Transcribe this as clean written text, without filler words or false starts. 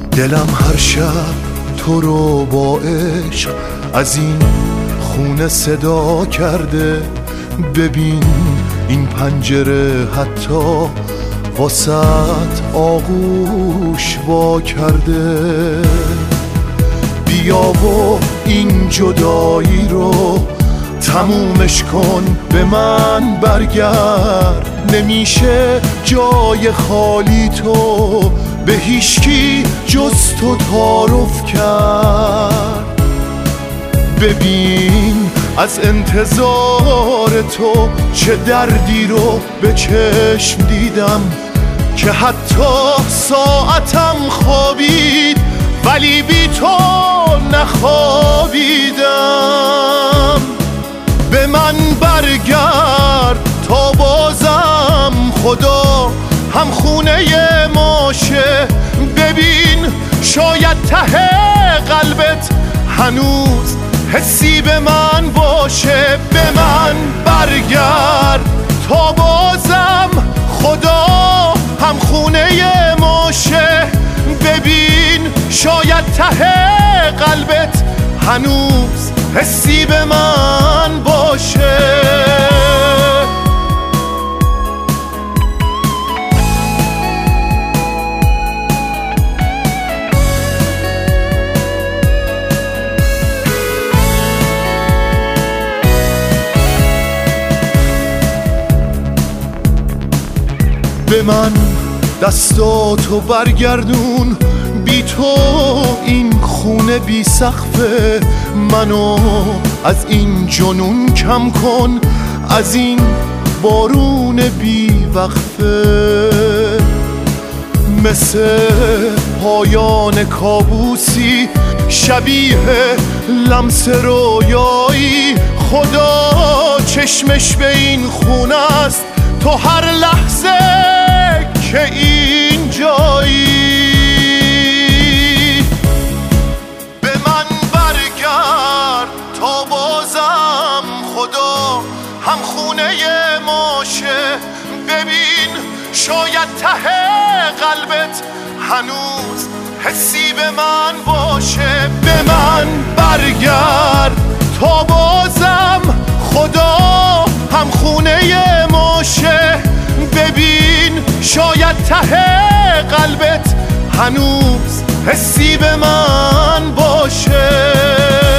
دلم هر شب تو رو با عشق از این خونه صدا کرده. ببین این پنجره حتی واسط آغوش وا کرده. بیا و این جدایی رو تمومش کن، به من برگرد. نمیشه جای خالی تو به هیچکی جز تو تعارف کرد. ببین از انتظار تو چه دردی رو به چشم دیدم، که حتی ساعتم خوابید ولی بی تو نخوابیدم. به من برگرد تا بازم خدا هم خونه ماشه. ببین شاید ته قلبت هنوز حسی به من باشه. به من برگرد تا بازم خدا هم خونه ماشه. ببین شاید ته قلبت هنوز حسی به من باشه. به من دستاتو برگردون، بی تو این خونه بی سقفه. منو از این جنون کم کن، از این بارون بی وقفه. مثل پایان کابوسی شبیه لمس رویایی، خدا چشمش به این خونه است تو هر لحظه که این جایی. به من برگرد تا بازم خدا هم خونه ماشه. ببین شاید ته قلبت هنوز حسی به من باشه. به من برگرد تا بازم خدا هم خونه ماشه. ببین شاید ته قلبت هنوز حسی به من باشه.